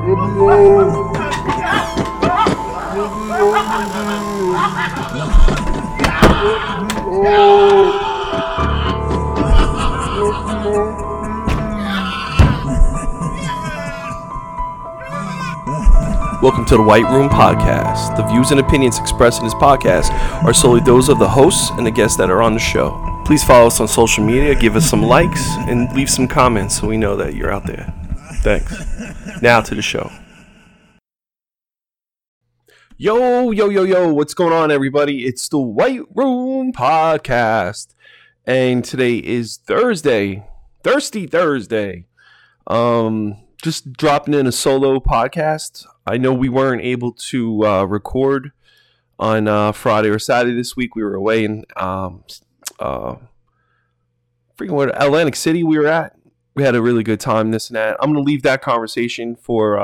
Welcome to the White Room Podcast. The views and opinions expressed in this podcast are solely those of the hosts and the guests that are on the show. Please follow us on social media, give us some likes, and leave some comments so we know that you're out there. Thanks. Now to the show. Yo, what's going on, everybody? It's the White Room Podcast. And today is Thursday. Thirsty Thursday. Just dropping in a solo podcast. I know we weren't able to record on Friday or Saturday this week. We were away in Atlantic City we were at. We had a really good time, this and that. I'm going to leave that conversation for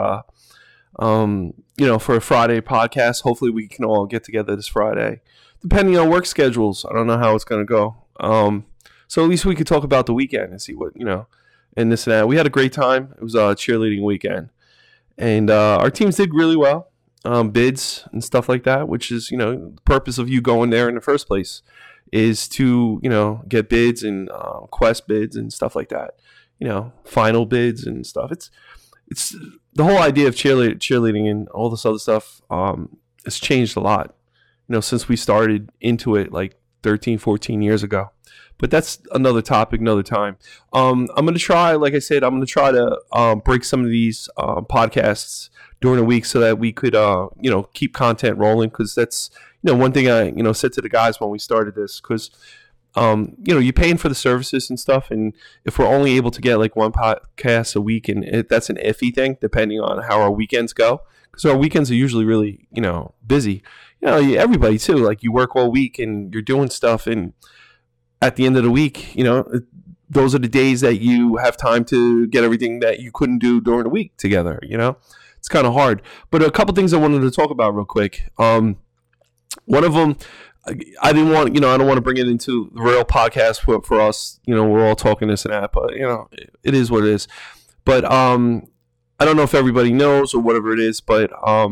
for a Friday podcast. Hopefully we can all get together this Friday, depending on work schedules. I don't know how it's going to go. So at least we could talk about the weekend and see what, and this and that. We had a great time. It was a cheerleading weekend. And our teams did really well, bids and stuff like that, which is, the purpose of you going there in the first place is to, get bids and quest bids and stuff like that, final bids and stuff. It's the whole idea of cheerleading and all this other stuff has changed a lot, since we started into it like 13, 14 years ago. But that's another topic, another time. I'm going to try, like I said, to break some of these podcasts during the week so that we could, keep content rolling. Because that's, one thing I, said to the guys when we started this. Because, you're paying for the services and stuff. And if we're only able to get like one podcast a week, and that's an iffy thing, depending on how our weekends go. Because our weekends are usually really, busy. Everybody too. Like you work all week and you're doing stuff, and at the end of the week, those are the days that you have time to get everything that you couldn't do during the week together. It's kind of hard. But a couple things I wanted to talk about real quick. One of them, I didn't want, I don't want to bring it into the real podcast for us. We're all talking this and that, but it is what it is. But I don't know if everybody knows or whatever it is, but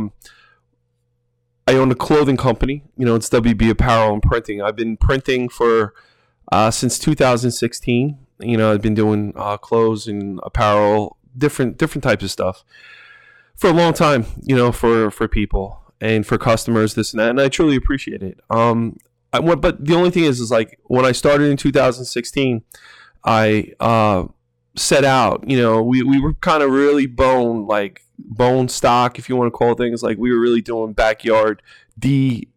I own a clothing company. It's WB Apparel and Printing. I've been printing for since 2016. I've been doing clothes and apparel, different types of stuff for a long time, for people and for customers, this and that, and I truly appreciate it. But the only thing is like when I started in 2016, I set out, we were kind of really bone stock, if you want to call things. Like we were really doing backyard DIY,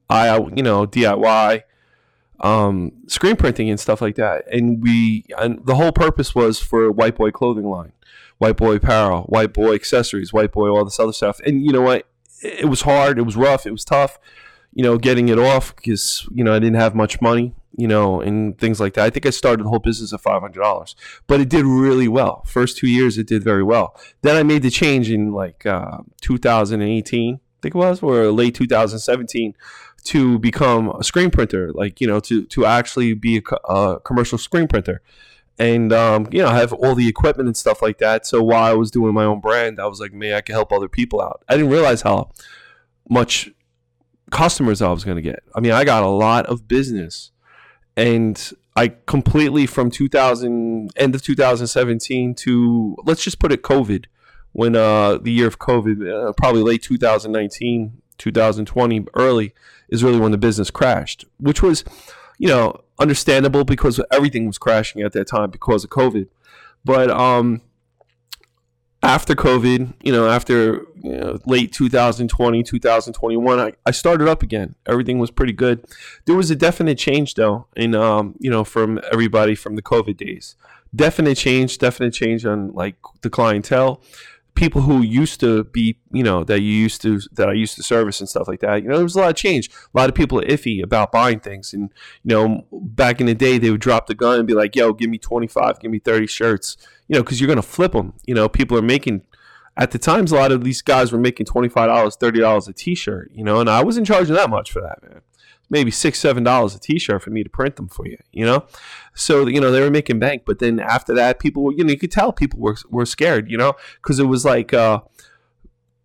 screen printing and stuff like that. And the whole purpose was for White Boy clothing line, White Boy apparel, White Boy accessories, White Boy, all this other stuff. And you know what? It was hard. It was rough. It was tough, getting it off because, I didn't have much money, and things like that. I think I started the whole business at $500, but it did really well. First 2 years, it did very well. Then I made the change in 2018, I think it was, or late 2017, to become a screen printer, to actually be a commercial screen printer. And, I have all the equipment and stuff like that. So while I was doing my own brand, I was like, man, I can help other people out. I didn't realize how much customers I was going to get. I mean, I got a lot of business. And I completely, from end of 2017 to, let's just put it COVID, when the year of COVID, probably late 2019, 2020, early, is really when the business crashed, which was, understandable because everything was crashing at that time because of COVID. But after COVID, after late 2020, 2021, I started up again. Everything was pretty good. There was a definite change though, in from everybody from the COVID days. Definite change on like the clientele. People who used to be, that I used to service and stuff like that. There was a lot of change. A lot of people are iffy about buying things. And, back in the day, they would drop the gun and be like, yo, give me 25, give me 30 shirts, because you're going to flip them. People are making, at the times, a lot of these guys were making $25, $30 a t-shirt, and I wasn't charging that much for that, man. Maybe $6, $7 a t-shirt for me to print them for you, So, they were making bank. But then after that, people were, you could tell people were scared, because it was like,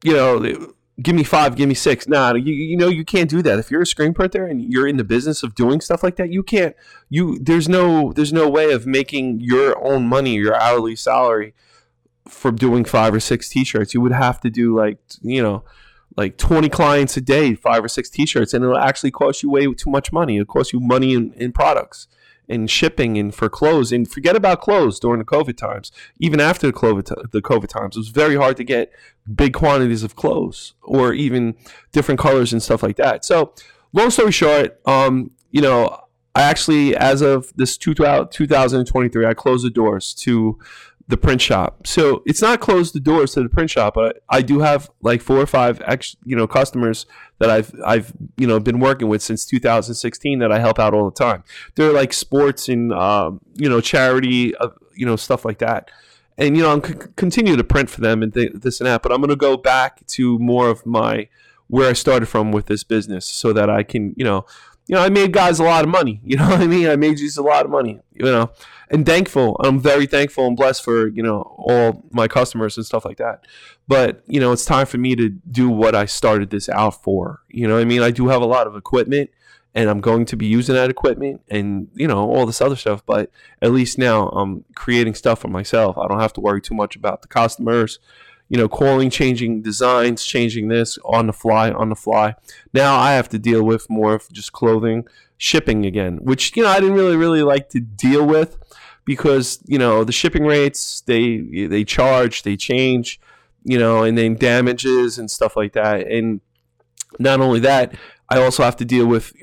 give me 5, give me 6. Nah, you can't do that. If you're a screen printer and you're in the business of doing stuff like that, you can't. There's no way of making your own money, your hourly salary, from doing 5 or 6 t-shirts. You would have to do like 20 clients a day, 5 or 6 t-shirts, and it'll actually cost you way too much money. It'll cost you money in products and shipping and for clothes. And forget about clothes during the COVID times. Even after the COVID times, it was very hard to get big quantities of clothes or even different colors and stuff like that. So long story short, I actually, as of this 2023, I closed the doors to the print shop. So it's not closed the doors to the print shop, but I do have like 4 or 5 customers that I've been working with since 2016 that I help out all the time. They're like sports and charity, stuff like that. And I'm continue to print for them and this and that, but I'm going to go back to more of where I started from with this business, so that I can I made guys a lot of money. You know what I mean? I made you a lot of money, and I'm very thankful and blessed for, all my customers and stuff like that. But, it's time for me to do what I started this out for. You know what I mean? I do have a lot of equipment, and I'm going to be using that equipment and, all this other stuff. But at least now I'm creating stuff for myself. I don't have to worry too much about the customers, calling, changing designs, changing this on the fly. Now I have to deal with more of just clothing, shipping again, which, I didn't really like to deal with, because, the shipping rates, they charge, they change, and then damages and stuff like that. And not only that, I also have to deal with,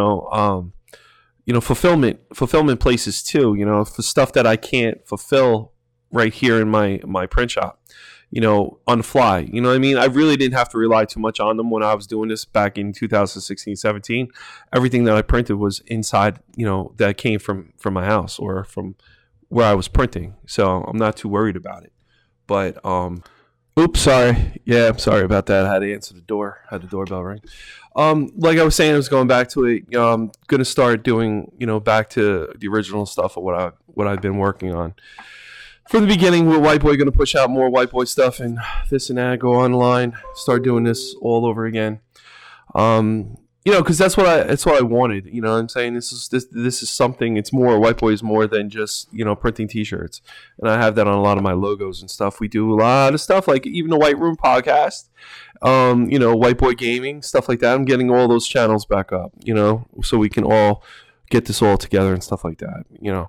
fulfillment places too, for stuff that I can't fulfill right here in my print shop, on the fly. You know what I mean? I really didn't have to rely too much on them when I was doing this back in 2016, 17. Everything that I printed was inside, that came from my house or from where I was printing. So I'm not too worried about it. But, oops, sorry. Yeah, I'm sorry about that. I had to answer the door. Had the doorbell ring. Like I was saying, I was going back to it. I'm going to start doing, back to the original stuff of what I've been working on. From the beginning, with White Boy, going to push out more White Boy stuff and this and that, go online, start doing this all over again. Because that's what I wanted. You know what I'm saying? This is something. It's more. White Boy is more than just printing T-shirts, and I have that on a lot of my logos and stuff. We do a lot of stuff, like even the White Room podcast, White Boy Gaming, stuff like that. I'm getting all those channels back up, so we can all get this all together and stuff like that.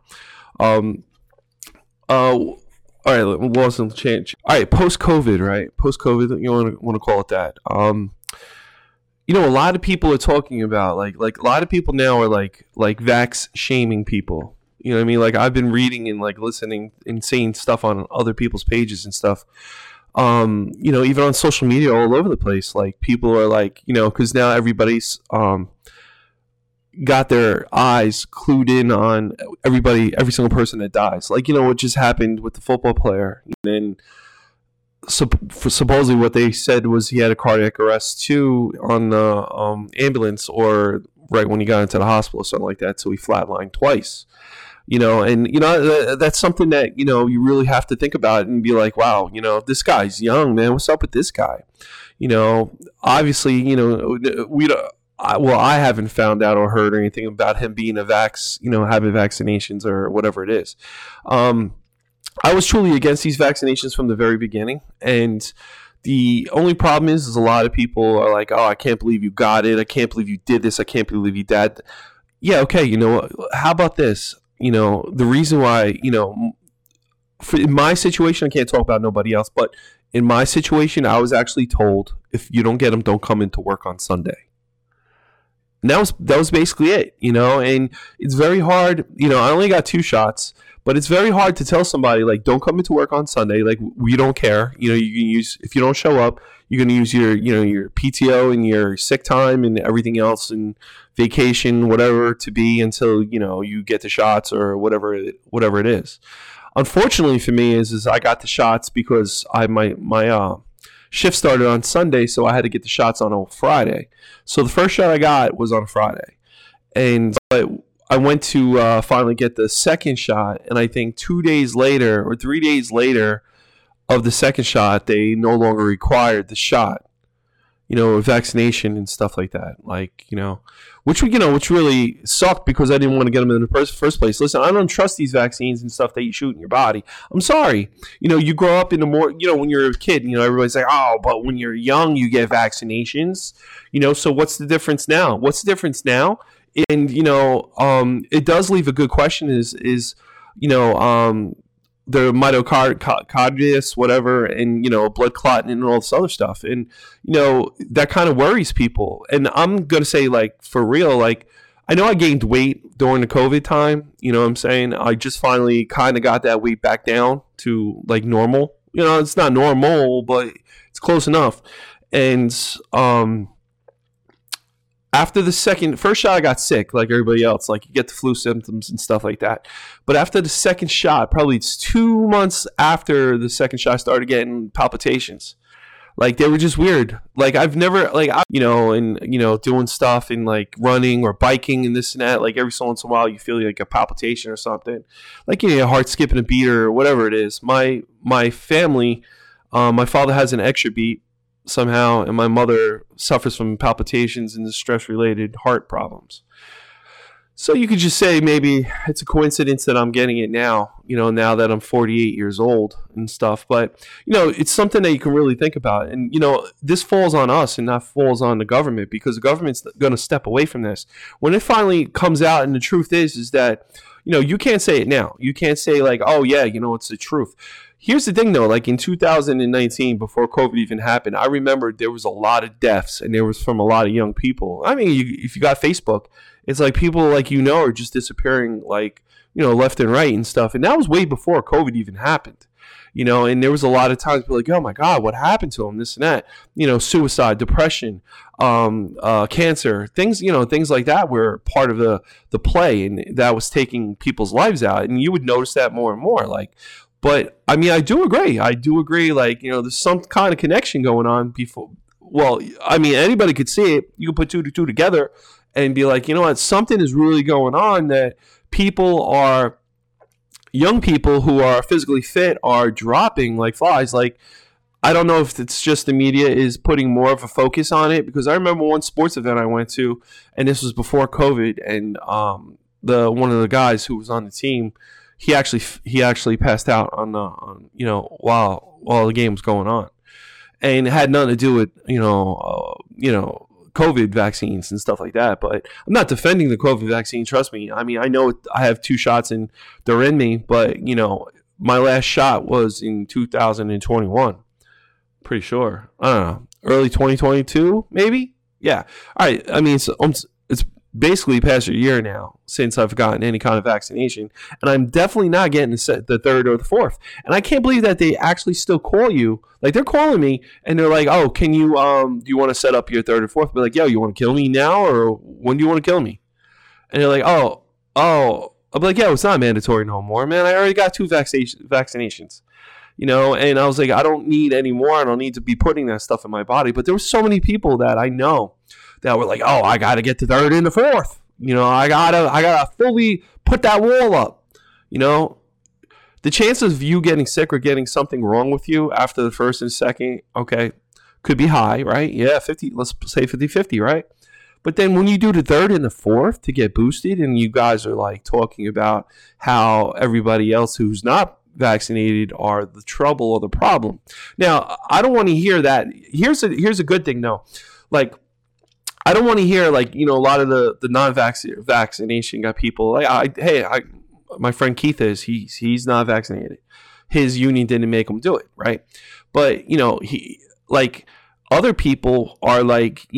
All right, lost some change. All right, post-COVID, right? Post-COVID, you want to call it that. A lot of people are talking about like a lot of people now are like vax shaming people. You know what I mean? Like, I've been reading and like listening and seeing stuff on other people's pages and stuff. Even on social media all over the place. Like, people are like, because now everybody's got their eyes clued in on every single person that dies. Like, what just happened with the football player. And supposedly what they said was he had a cardiac arrest too on the ambulance, or right when he got into the hospital or something like that. So he flatlined twice. That's something that, you really have to think about and be like, wow, this guy's young, man. What's up with this guy? Obviously, I haven't found out or heard anything about him being having vaccinations or whatever it is. I was truly against these vaccinations from the very beginning. And the only problem is a lot of people are like, oh, I can't believe you got it. I can't believe you did this. I can't believe you did. Yeah, okay, how about this? The reason why, in my situation, I can't talk about nobody else, but in my situation, I was actually told, if you don't get them, don't come into work on Sunday. And that was basically it, and it's very hard. I only got 2 shots, but it's very hard to tell somebody, like, don't come into work on Sunday. Like, we don't care. You can use, if you don't show up, you're going to use your PTO and your sick time and everything else and vacation, whatever to be, until, you get the shots or whatever it is. Unfortunately for me is I got the shots because my shift started on Sunday, so I had to get the shots on a Friday. So the first shot I got was on a Friday, but I went to finally get the second shot, and I think 2 days later or 3 days later, of the second shot, they no longer required the shot, vaccination and stuff like that. Like, which really sucked because I didn't want to get them in the first place. Listen, I don't trust these vaccines and stuff that you shoot in your body. I'm sorry. You grow up in the more, when you're a kid, everybody's like, oh, but when you're young, you get vaccinations, so what's the difference now? What's the difference now? And, it does leave a good question the myocarditis, whatever, and blood clotting and all this other stuff, and that kind of worries people. And I'm gonna say, like, for real, like, I know I gained weight during the COVID time. You know what I'm saying? I just finally kind of got that weight back down to like normal. It's not normal, but it's close enough. And after the first shot, I got sick like everybody else. Like, you get the flu symptoms and stuff like that. But after the second shot, probably it's 2 months after the second shot, I started getting palpitations. Like, they were just weird. Like, I've never, like, doing stuff and like running or biking and this and that. Like, every so once in a while, you feel like a palpitation or something. Like, your heart skipping a beat or whatever it is. My family, my father has an extra beat somehow, and my mother suffers from palpitations and stress-related heart problems. So you could just say maybe it's a coincidence that I'm getting it now, now that I'm 48 years old and stuff. But, it's something that you can really think about. And, this falls on us and not falls on the government, because the government's going to step away from this. When it finally comes out, and the truth is that, you can't say it now. You can't say like, oh, yeah, it's the truth. Here's the thing, though. Like, in 2019, before COVID even happened, I remember there was a lot of deaths, and there was from a lot of young people. I mean, if you got Facebook, it's like people like are just disappearing, like, left and right and stuff. And that was way before COVID even happened, and there was a lot of times people like, oh, my God, what happened to him, this and that, suicide, depression, cancer, things, things like that were part of the play, and that was taking people's lives out. And you would notice that more and more, like. But, I mean, I do agree. Like, there's some kind of connection going on before. Well, I mean, anybody could see it. You can put two to two together and be like, what, something is really going on, that young people who are physically fit are dropping like flies. Like, I don't know if it's just the media is putting more of a focus on it, because I remember one sports event I went to, and this was before COVID, and one of the guys who was on the team, he actually passed out while the game was going on, and it had nothing to do with COVID vaccines and stuff like that. But I'm not defending the COVID vaccine. Trust me. I mean, I know I have 2 shots and they're in me, but my last shot was in 2021. Pretty sure. I don't know, early 2022, maybe. Yeah. All right. I mean, it's basically past a year now since I've gotten any kind of vaccination, and I'm definitely not getting the third or the fourth. And I can't believe that they actually still call you. Like, they're calling me and they're like, oh, can you do you want to set up your third or fourth? Be like, yo, you want to kill me now, or when do you want to kill me? And they're like, oh, I'll be like, yeah, it's not mandatory no more, man. I already got 2 vaccinations. And I was like, I don't need any more. I don't need to be putting that stuff in my body. But there were so many people that I know that were like, oh, I got to get the third and the fourth. I gotta fully put that wall up. The chances of you getting sick or getting something wrong with you after the first and second, okay, could be high, right? Yeah, 50. Let's say 50-50, right? But then when you do the third and the fourth to get boosted, and you guys are like talking about how everybody else who's not vaccinated are the trouble or the problem. Now, I don't want to hear that. Here's a good thing, though. Like, I don't want to hear, like, a lot of the non-vaccination got people like, my friend Keith he's not vaccinated. His union didn't make him do it, right? But he, like, other people are like,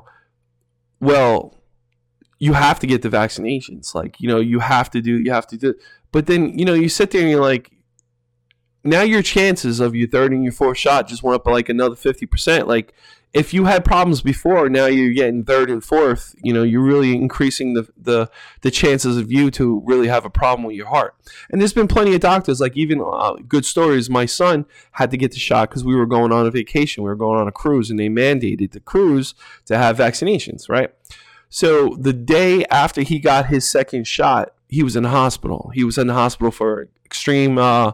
well, you have to get the vaccinations, like, you have to do. But then you sit there and you're like, now your chances of your third and your fourth shot just went up by like another 50%. Like, if you had problems before, now you're getting third and fourth, you're really increasing the chances of you to really have a problem with your heart. And there's been plenty of doctors, like, even good stories. My son had to get the shot because we were going on a vacation. We were going on a cruise, and they mandated the cruise to have vaccinations, right? So the day after he got his second shot, he was in the hospital. He was in the hospital for extreme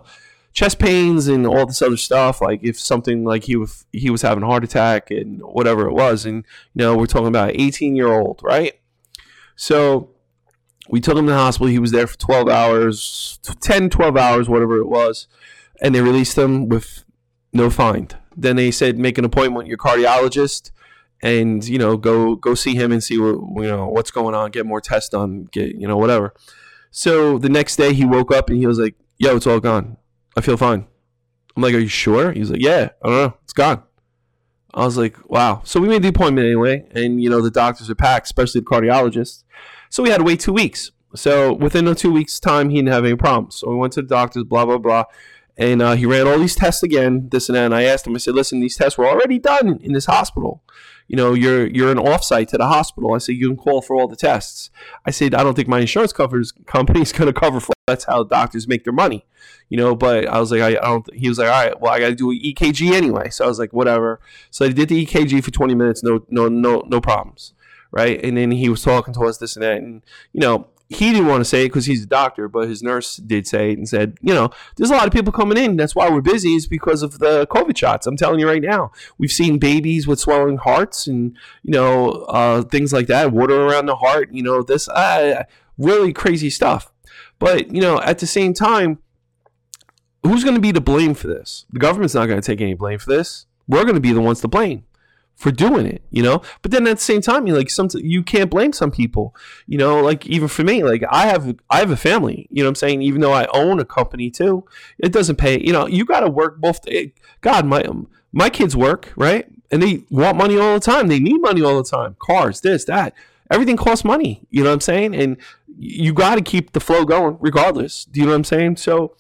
chest pains and all this other stuff. Like if something like he was having a heart attack and whatever it was, and we're talking about an 18-year-old, right? So we took him to the hospital. He was there for 12 hours, 10, 12 hours, whatever it was, and they released him with no find. Then they said make an appointment with your cardiologist, and go see him and see what's going on, get more tests done, get whatever. So the next day he woke up and he was like, "Yo, it's all gone. I feel fine." I'm like, "Are you sure?" He's like, "Yeah, I don't know, it's gone." I was like, "Wow." So we made the appointment anyway, and the doctors are packed, especially the cardiologist. So we had to wait 2 weeks. So within the 2 weeks' time, he didn't have any problems. So we went to the doctors, blah blah blah, and he ran all these tests again, this and that. And I asked him, I said, "Listen, these tests were already done in this hospital. You're an offsite to the hospital." I said, "You can call for all the tests." I said, "I don't think my insurance company is going to cover for it. That's how doctors make their money." But I was like, I don't. He was like, "All right, well, I got to do an EKG anyway." So I was like, "Whatever." So I did the EKG for 20 minutes, no problems, right? And then he was talking to us, this and that, and he didn't want to say it because he's a doctor, but his nurse did say it and said, there's a lot of people coming in. That's why we're busy, is because of the COVID shots. I'm telling you right now, we've seen babies with swelling hearts and, things like that, water around the heart, this really crazy stuff. But, at the same time, who's going to be to blame for this? The government's not going to take any blame for this. We're going to be the ones to blame for doing it, but then at the same time, you can't blame some people, like even for me, like I have a family, what I'm saying, even though I own a company too, it doesn't pay, you got to work both. God, my kids work, right? And they want money all the time. They need money all the time. Cars, this, that, everything costs money, what I'm saying? And you got to keep the flow going regardless. Do you know what I'm saying? So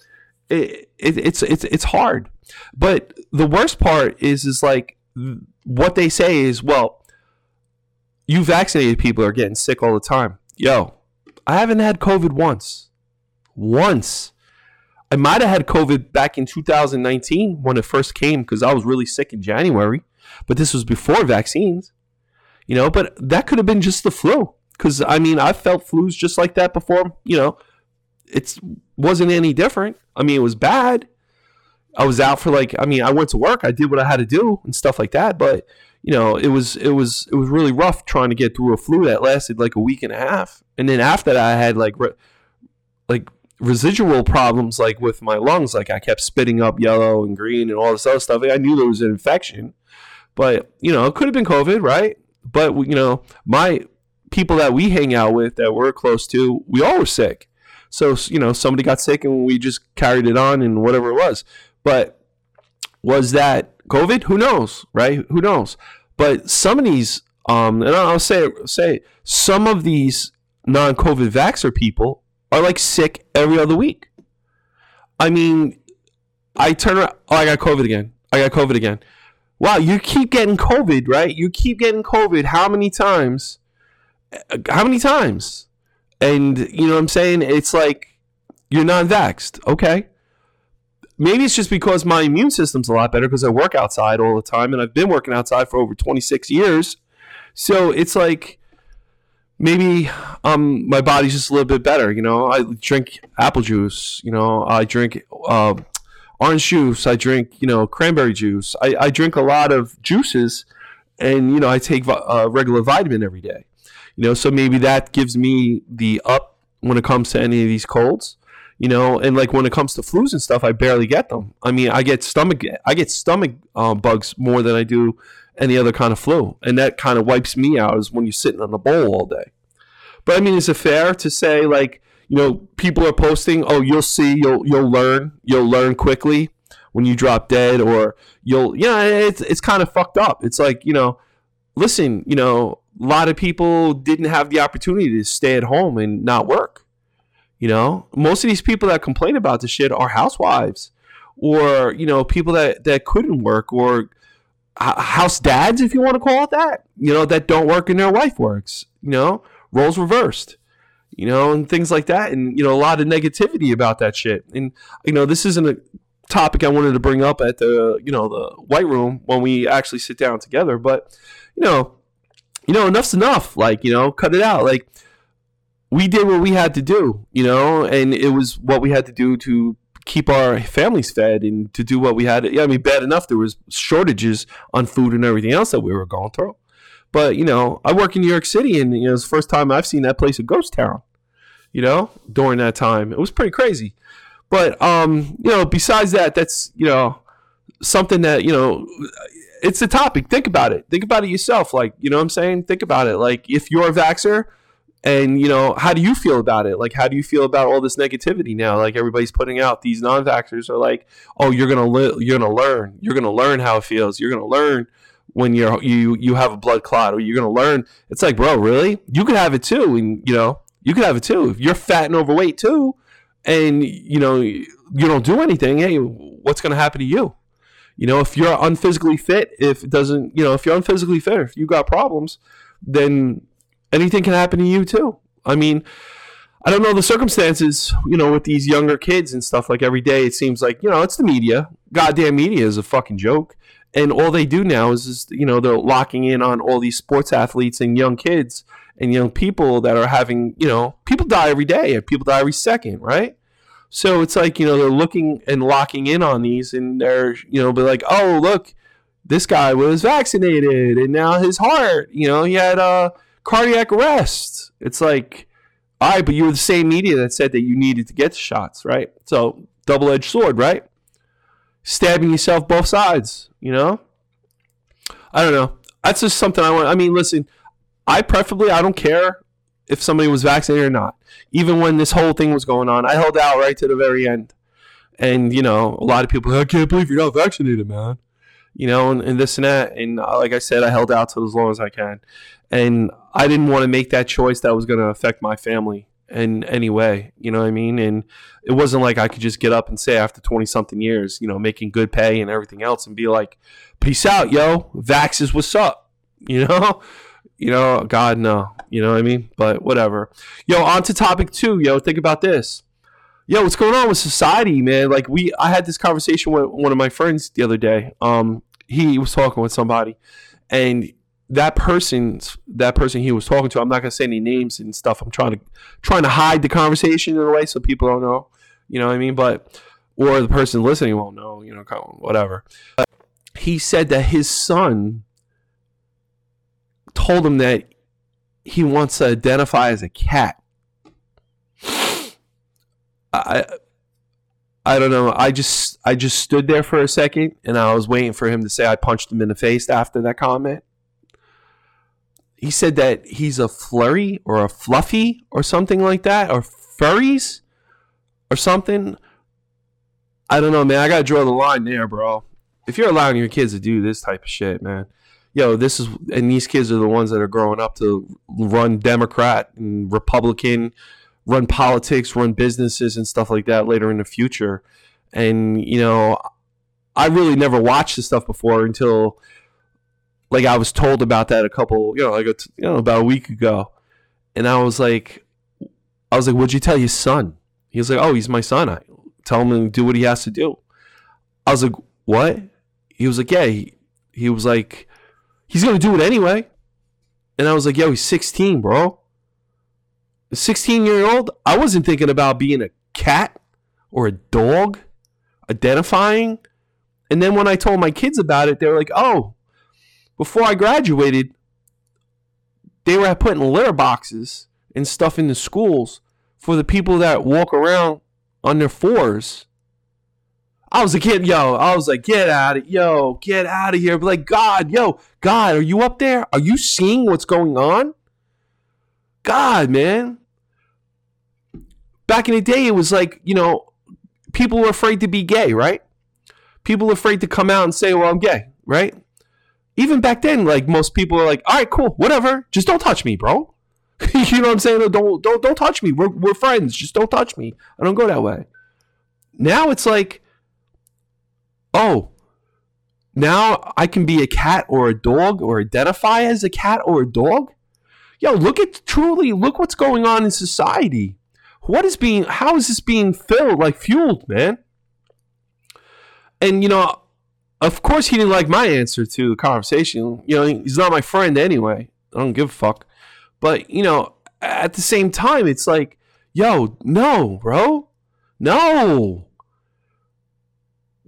it's hard, but the worst part is like, what they say is, well, you vaccinated people are getting sick all the time. Yo, I haven't had COVID once. I might have had COVID back in 2019 when it first came, because I was really sick in January, but this was before vaccines, but that could have been just the flu, because I felt flus just like that before. It wasn't any different. It was bad. I was out for I went to work, I did what I had to do and stuff like that, but it was really rough trying to get through a flu that lasted like a week and a half. And then after that, I had like residual problems, like with my lungs, like I kept spitting up yellow and green and all this other stuff. I knew there was an infection, but it could have been COVID, right? But my people that we hang out with, that we're close to, we all were sick. So somebody got sick and we just carried it on and whatever it was. But was that COVID? Who knows, right? Who knows? But some of these, and I'll say some of these non-COVID vaxxer people are like sick every other week. I turn around, I got COVID again. Wow, you keep getting COVID, right? You keep getting COVID. How many times? And what I'm saying? It's like, you're non-vaxxed. Okay. Maybe it's just because my immune system's a lot better because I work outside all the time, and I've been working outside for over 26 years. So it's like, maybe my body's just a little bit better. I drink apple juice. I drink orange juice. I drink, cranberry juice. I drink a lot of juices, and, I take regular vitamin every day. So maybe that gives me the up when it comes to any of these colds. And like when it comes to flus and stuff, I barely get them. I get stomach bugs more than I do any other kind of flu, and that kind of wipes me out, is when you're sitting on a bowl all day. But is it fair to say, like, people are posting, oh, you'll see, you'll learn quickly when you drop dead, or it's kind of fucked up. It's like, listen, a lot of people didn't have the opportunity to stay at home and not work. Most of these people that complain about this shit are housewives, or, people that couldn't work, or house dads, if you want to call it that, that don't work and their wife works, roles reversed, and things like that. And, a lot of negativity about that shit. And, this isn't a topic I wanted to bring up at the White Room when we actually sit down together, but, enough's enough. Like, cut it out. Like, we did what we had to do, and it was what we had to do to keep our families fed and to do what we had. Yeah, I mean, bad enough there was shortages on food and everything else that we were going through. But I work in New York City, and it's the first time I've seen that place a ghost town. During that time, it was pretty crazy. But besides that, that's something that it's a topic. Think about it. Think about it yourself. Like, what I'm saying? Think about it. Like, if you're a vaxxer, and how do you feel about it? Like, how do you feel about all this negativity now? Like, everybody's putting out, these non-vaxxers are like, oh, you're gonna learn how it feels. You're gonna learn when you have a blood clot, or you're gonna learn. It's like, bro, really? You could have it too, and you could have it too if you're fat and overweight too, and you don't do anything. Hey, what's gonna happen to you? If you're unphysically fit, if you're unphysically fit, if you got problems, then anything can happen to you too. I mean, I don't know the circumstances, with these younger kids and stuff. Like, every day it seems like, it's the media. Goddamn media is a fucking joke. And all they do now is they're locking in on all these sports athletes and young kids and young people that are having, people die every day and people die every second, right? So it's like, they're looking and locking in on these, and they're, be like, oh, look, this guy was vaccinated and now his heart, he had cardiac arrest. It's like, all right, but you were the same media that said that you needed to get the shots, right? So double-edged sword, right? Stabbing yourself both sides, I don't know. That's just something I want. I mean, listen, I don't care if somebody was vaccinated or not. Even when this whole thing was going on, I held out right to the very end. And, a lot of people, I can't believe you're not vaccinated, man. And this and that. And like I said, I held out to as long as I can. And I didn't want to make that choice that was going to affect my family in any way. You know what I mean? And it wasn't like I could just get up and say after 20-something years, making good pay and everything else, and be like, peace out, yo. Vax is what's up. God, no. You know what I mean? But whatever. Yo, on to topic 2. Yo, think about this. Yo, what's going on with society, man? Like, I had this conversation with one of my friends the other day. He was talking with somebody, and that person he was talking to, I'm not gonna say any names and stuff. I'm trying to hide the conversation in a way so people don't know. You know what I mean? Or the person listening won't know. Whatever. But he said that his son told him that he wants to identify as a cat. I don't know. I just stood there for a second, and I was waiting for him to say I punched him in the face after that comment. He said that he's a flurry or a fluffy or something like that, or furries or something. I don't know, man. I gotta draw the line there, bro. If you're allowing your kids to do this type of shit, man, these kids are the ones that are growing up to run Democrat and Republican, run politics, run businesses and stuff like that later in the future. And, I really never watched this stuff before until, like, I was told about that about a week ago. And I was like, what'd you tell your son? He was like, oh, he's my son. I tell him to do what he has to do. I was like, what? He was like, yeah. He was like, he's going to do it anyway. And I was like, yo, he's 16, bro. A 16-year-old? I wasn't thinking about being a cat or a dog, identifying. And then when I told my kids about it, they were like, oh, before I graduated, they were putting litter boxes and stuff in the schools for the people that walk around on their fours. I was a kid, I was like, get out of here. But like, God, are you up there? Are you seeing what's going on? God, man. Back in the day, it was like, people were afraid to be gay, right? People were afraid to come out and say, well, I'm gay, right? Even back then, like, most people were like, all right, cool, whatever. Just don't touch me, bro. You know what I'm saying? Don't touch me. We're friends. Just don't touch me. I don't go that way. Now it's like, oh, now I can be a cat or a dog or identify as a cat or a dog? Yo, look what's going on in society. How is this being fueled, man? And, of course he didn't like my answer to the conversation. He's not my friend anyway. I don't give a fuck. But, at the same time, it's like, yo, no, bro. No.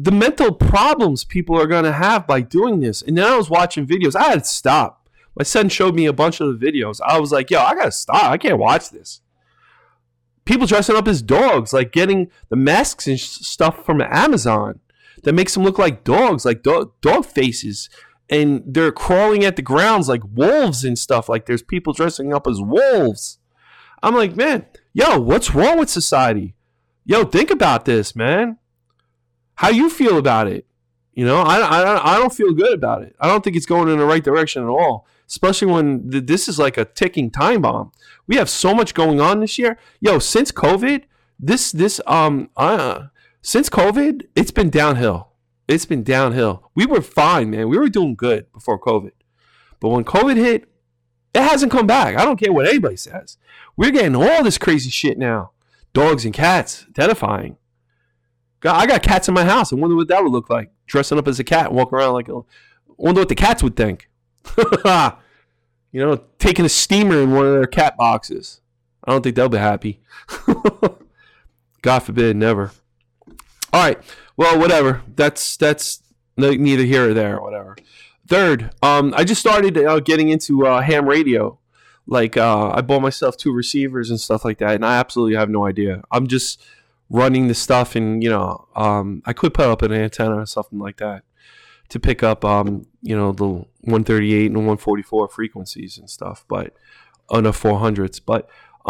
the mental problems people are going to have by doing this. And then I was watching videos. I had to stop. My son showed me a bunch of the videos. I was like, yo, I got to stop. I can't watch this. People dressing up as dogs, like getting the masks and stuff from Amazon that makes them look like dogs, like dog faces. And they're crawling at the grounds like wolves and stuff. Like there's people dressing up as wolves. I'm like, man, yo, what's wrong with society? Yo, think about this, man. How you feel about it? You know, I don't feel good about it. I don't think it's going in the right direction at all. Especially when this is like a ticking time bomb. We have so much going on this year. Yo, since COVID, since COVID, it's been downhill. It's been downhill. We were fine, man. We were doing good before COVID. But when COVID hit, it hasn't come back. I don't care what anybody says. We're getting all this crazy shit now. Dogs and cats, terrifying. I got cats in my house. I wonder what that would look like. Dressing up as a cat and walking around like I wonder what the cats would think. You know, taking a steamer in one of their cat boxes. I don't think they'll be happy. God forbid, never. All right. Well, whatever. That's neither here or there or whatever. Third, I just started getting into ham radio. Like I bought myself 2 receivers and stuff like that, and I absolutely have no idea. I'm just running the stuff, and I could put up an antenna or something like that to pick up the 138 and 144 frequencies and stuff, but on the 400s. But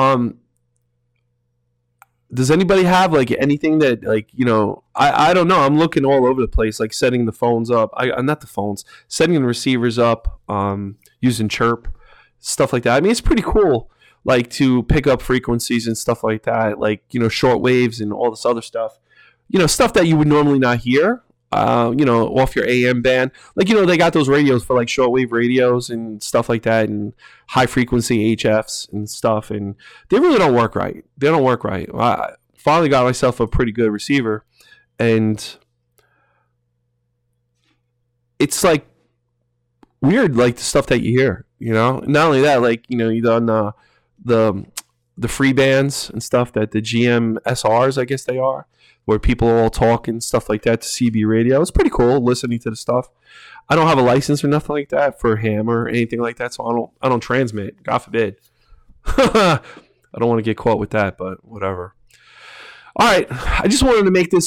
does anybody have like anything that I don't know. I'm looking all over the place, like setting the phones up. Setting the receivers up, using Chirp, stuff like that. I mean, it's pretty cool, like to pick up frequencies and stuff like that, like short waves and all this other stuff. Stuff that you would normally not hear. Off your AM band. Like, they got those radios for like shortwave radios and stuff like that, and high frequency HFs and stuff. And they really don't work right. They don't work right. I finally got myself a pretty good receiver, and it's like weird, like the stuff that you hear, Not only that, like, you on the free bands and stuff that the GM SRs, I guess they are, where people all talk and stuff like that to CB radio. It's pretty cool listening to the stuff. I don't have a license or nothing like that for ham or anything like that, so I don't transmit. God forbid. I don't want to get caught with that, but whatever. All right, I just wanted to make this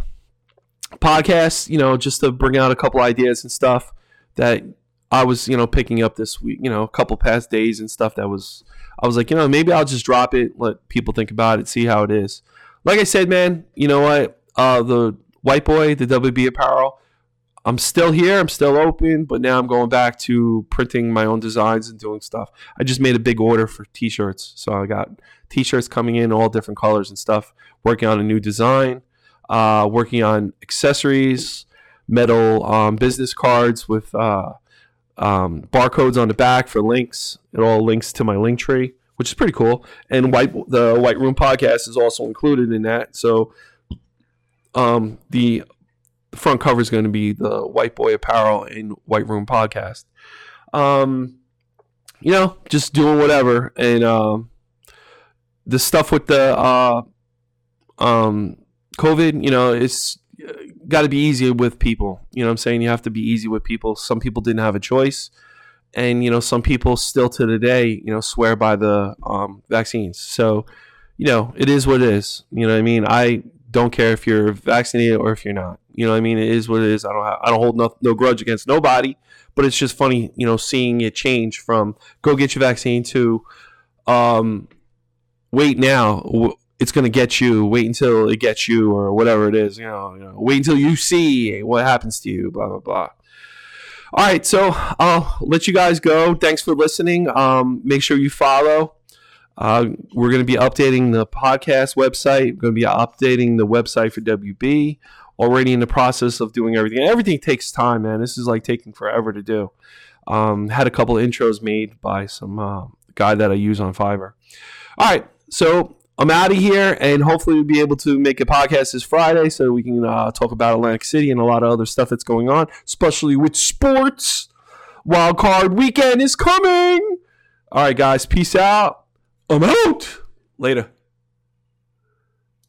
podcast, just to bring out a couple ideas and stuff that I was, picking up this week. A couple past days and stuff I was like, maybe I'll just drop it, let people think about it, see how it is. Like I said, man, you know what? The White Boy, the WB Apparel, I'm still here. I'm still open, but now I'm going back to printing my own designs and doing stuff. I just made a big order for T-shirts. So I got T-shirts coming in all different colors and stuff, working on a new design, working on accessories, metal business cards with barcodes on the back for links. It all links to my link tree, which is pretty cool. And the White Room Podcast is also included in that. So the front cover is going to be the White Boy Apparel and White Room Podcast. Just doing whatever. And the stuff with the COVID, it's got to be easy with people. You know what I'm saying? You have to be easy with people. Some people didn't have a choice. And, some people still to the day, swear by the vaccines. So, it is what it is. You know what I mean? I don't care if you're vaccinated or if you're not. You know what I mean? It is what it is. I don't hold no grudge against nobody. But it's just funny, seeing it change from go get your vaccine to wait now. It's going to get you. Wait until it gets you, or whatever it is. Wait until you see what happens to you, blah, blah, blah. All right, so I'll let you guys go. Thanks for listening. Make sure you follow. We're going to be updating the podcast website. We're going to be updating the website for WB. Already in the process of doing everything. Everything takes time, man. This is like taking forever to do. Had a couple of intros made by some guy that I use on Fiverr. All right, so I'm out of here, and hopefully we'll be able to make a podcast this Friday so we can talk about Atlantic City and a lot of other stuff that's going on, especially with sports. Wild Card Weekend is coming. All right, guys, peace out. I'm out. Later.